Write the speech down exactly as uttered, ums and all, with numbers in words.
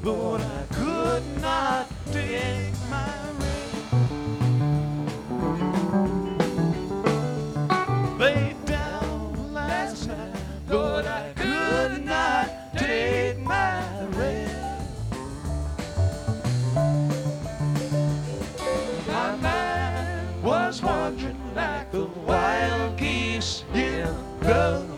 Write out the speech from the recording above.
but I could not take my rest. Laid down last night, but I could not take my rest. My mind was wandering like the wild geese in the